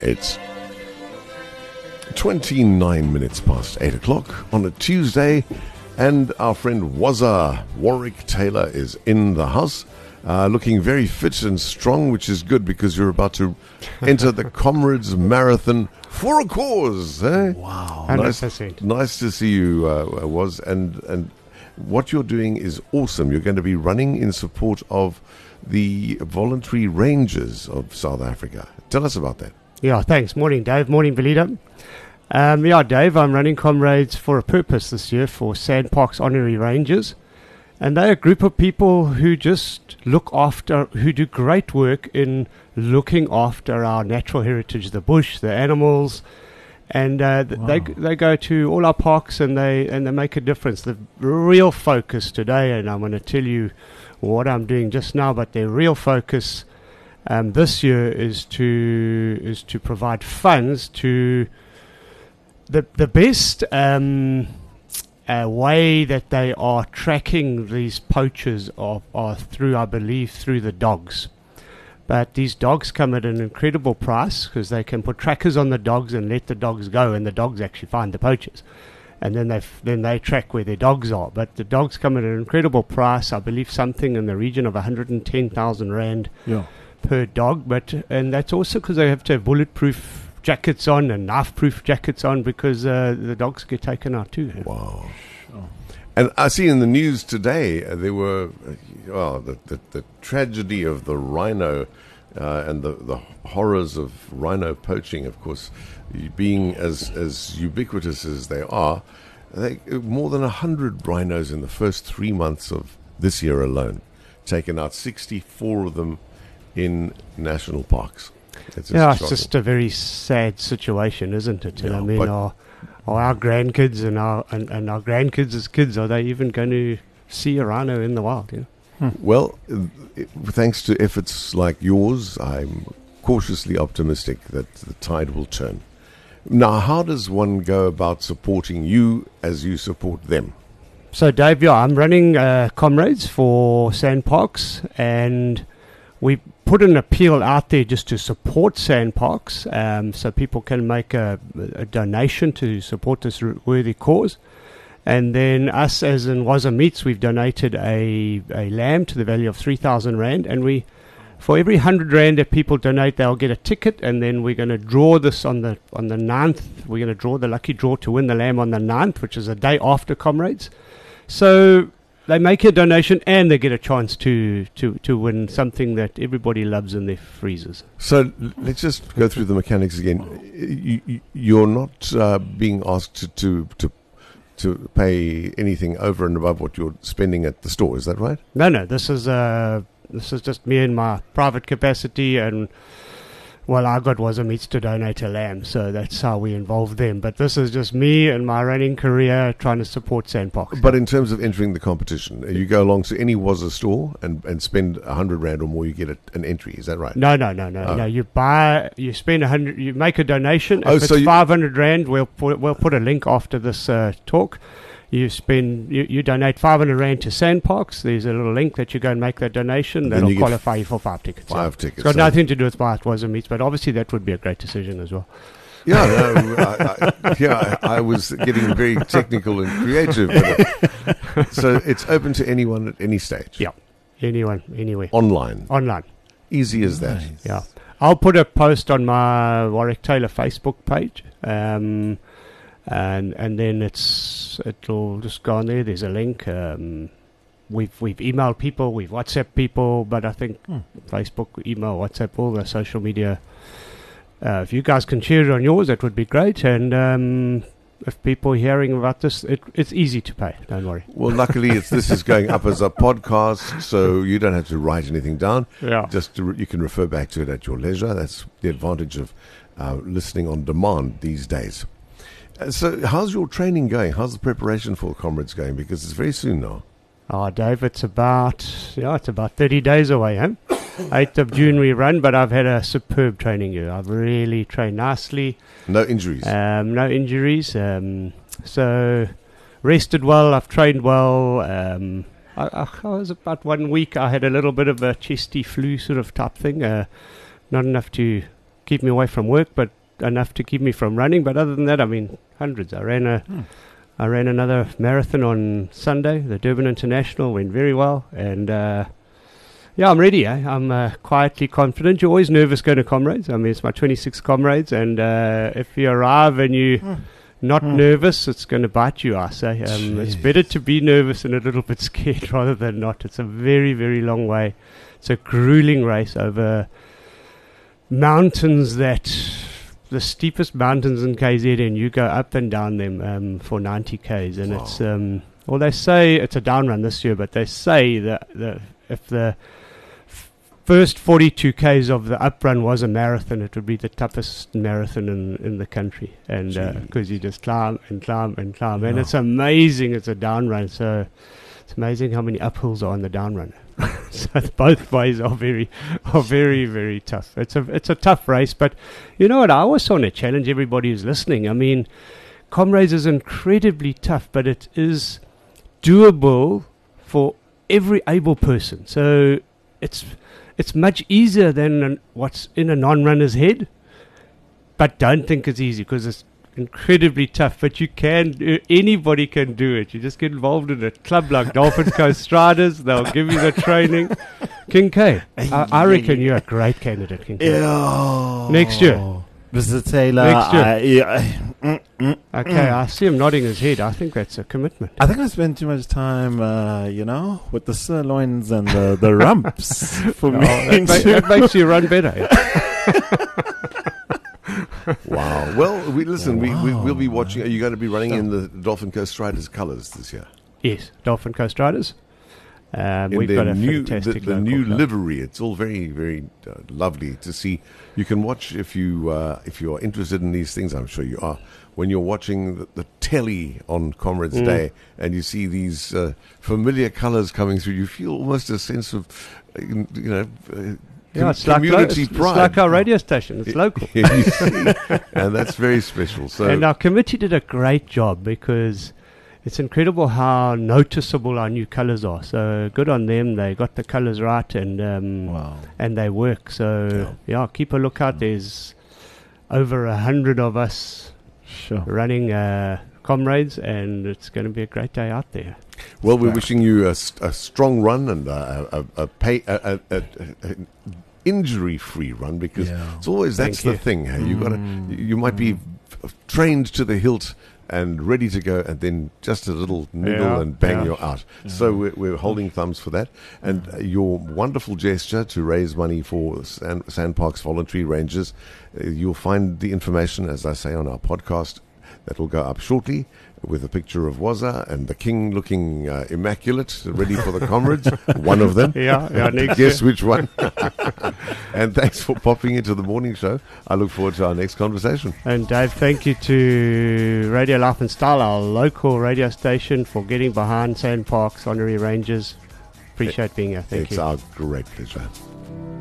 It's 29 minutes past 8 o'clock on a Tuesday, and our friend Warwick Taylor is in the house, looking very fit and strong, which is good because you're about to enter the Comrades Marathon for a cause. Eh? Wow. 100%. Nice to see you, Woz, and what you're doing is awesome. You're going to be running in support of the Voluntary Rangers of South Africa. Tell us about that. Yeah, thanks. Morning, Dave. Morning, Belita. Dave, I'm running Comrades for a purpose this year for SANParks Honorary Rangers. And they're a group of people who just who do great work in looking after our natural heritage, the bush, the animals. And they go to all our parks and they make a difference. The real focus today, and I'm going to tell you what I'm doing just now, but their real focus this year is to provide funds to the best way that they are tracking these poachers are through, I believe, through the dogs. But these dogs come at an incredible price because they can put trackers on the dogs and let the dogs go, and the dogs actually find the poachers. And then they track where their dogs are. But the dogs come at an incredible price, I believe something in the region of 110,000 Rand per dog. And that's also because they have to have bulletproof jackets on and knife-proof jackets on because the dogs get taken out too. Wow. And I see in the news today there were the tragedy of the rhino and the horrors of rhino poaching, of course, being as ubiquitous as they are. More than 100 rhinos in the first 3 months of this year alone, taken out, 64 of them in national parks. It's just a very sad situation, isn't it? Yeah, I mean, are our grandkids and our grandkids' kids, are they even going to see a rhino in the wild? Well, thanks to efforts like yours, I'm cautiously optimistic that the tide will turn. Now, how does one go about supporting you as you support them? So, Dave, I'm running Comrades for SANParks, and we put an appeal out there just to support SANParks, so people can make a donation to support this worthy cause. And then us, as in Waza Meats, we've donated a lamb to the value of 3,000 Rand, and for every 100 Rand that people donate, they'll get a ticket, and then we're going to draw this on the 9th. We're going to draw the lucky draw to win the lamb on the 9th, which is a day after Comrades. So they make a donation and they get a chance to win something that everybody loves in their freezers. So let's just go through the mechanics again. You're not being asked to pay anything over and above what you're spending at the store, is that right? No. This is just me in my private capacity, and I got Waza Meats to donate a lamb, so that's how we involve them. But this is just me and my running career trying to support SANParks. But in terms of entering the competition, you go along to any Waza store and spend 100 Rand or more, you get an entry. Is that right? No. You spend 100. You make a donation. If it's 500 Rand, we'll put a link after this talk. You donate 500 Rand to SANParks. There's a little link that you go and make that donation. That'll qualify you for 5 tickets. 5 tickets. It's got nothing to do with Waza Meats, but obviously that would be a great decision as well. Yeah, I was getting very technical and creative. So it's open to anyone at any stage. Yeah, anyone, anywhere. Online. Easy as that. Nice. Yeah, I'll put a post on my Warwick Taylor Facebook page. And then it'll just go on there. There's a link. We've emailed people, we've WhatsApp people, but I think Facebook, email, WhatsApp, all the social media. If you guys can share it on yours, that would be great. And if people are hearing about this, it's easy to pay. Don't worry. Well, luckily, this is going up as a podcast, so you don't have to write anything down. Yeah. You can refer back to it at your leisure. That's the advantage of listening on demand these days. So how's your training going? How's the preparation for Comrades going? Because it's very soon now. Oh, Dave, it's about 30 days away, huh? 8th of June we run, but I've had a superb training year. I've really trained nicely. No injuries? No injuries. So rested well, I've trained well. I was about 1 week, I had a little bit of a chesty flu sort of type thing. Not enough to keep me away from work, but enough to keep me from running. But other than that, I mean, hundreds. I ran another marathon on Sunday. The Durban International went very well, and I'm ready. I'm quietly confident. You're always nervous going to Comrades. I mean, it's my 26th Comrades, and if you arrive and you not nervous, it's going to bite you, I say. It's better to be nervous and a little bit scared rather than not. It's a very, very long way. It's a grueling race over mountains the steepest mountains in KZN, and you go up and down them for 90 Ks. And it's, they say it's a down run this year, but they say that if the first 42 Ks of the up run was a marathon, it would be the toughest marathon in the country. And because you just climb and climb and climb. And it's amazing, it's a down run. So it's amazing how many uphills are on the down run. So both ways are very, very tough. It's a tough race, but you know what? I always want to challenge everybody who's listening. I mean, Comrades is incredibly tough, but it is doable for every able person. So it's much easier than what's in a non-runner's head, but don't think it's easy because it's incredibly tough. But anybody can do it. You just get involved in a club like Dolphin Coast Striders. They'll give you the training. King K, I reckon you're a great candidate, King K. Next year. Mr. Taylor. Next year. Okay, I see him nodding his head. I think that's a commitment. I think I spend too much time, with the sirloins and the rumps for me. That makes you run better. Wow. Well, we'll be watching. Are you going to be running in the Dolphin Coast Striders colours this year? Yes, Dolphin Coast Striders. We've got a fantastic the new livery. It's all very, very lovely to see. You can watch if you are interested in these things. I'm sure you are. When you're watching the telly on Comrades Day and you see these familiar colours coming through, you feel almost a sense of, it's community pride. It's like our radio station. It's local. You see, and that's very special. So, and our committee did a great job because it's incredible how noticeable our new colours are. So good on them. They got the colours right, and and they work. So keep a lookout. There's over 100 of us running Comrades, and it's going to be a great day out there. Well, we're wishing you a strong run and injury-free run, because it's always that's the thing. Hey? You might be trained to the hilt and ready to go, and then just a little niggle and bang, you're out. So we're holding thumbs for that. And your wonderful gesture to raise money for Sandparks Voluntary Rangers, you'll find the information, as I say, on our podcast. That will go up shortly with a picture of Waza and the king looking immaculate, ready for the Comrades. One of them. Guess which one. And thanks for popping into the morning show. I look forward to our next conversation. And Dave, thank you to Radio Life and Style, our local radio station, for getting behind Sandparks Honorary Rangers. Appreciate being here. Thank you. It's our great pleasure.